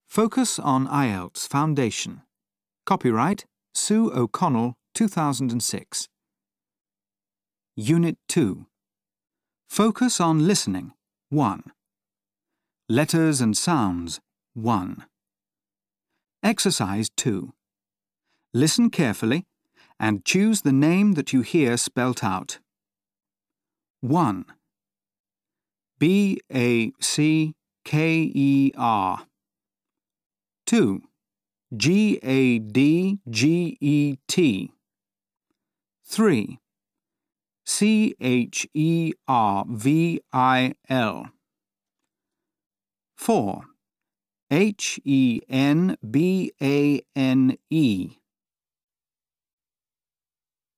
Focus on IELTS Foundation. Copyright Sue O'Connell, 2006. Unit 2. Focus on listening. 1. Letters and sounds. 1. Exercise 2. Listen carefully and choose the name that you hear spelt out. 1. Backer. 2. Gadget. 3. Chervil. 4. Henbane.